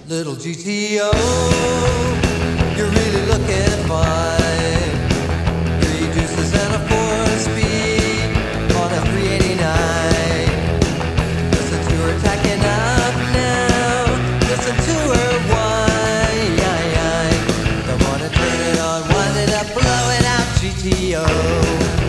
Little GTO, you're really looking fine. 3 deuces and a 4-speed on a 389. Listen to her tacking up now. Listen to her whine. Don't wanna turn it on, wind it up, blow it out, GTO.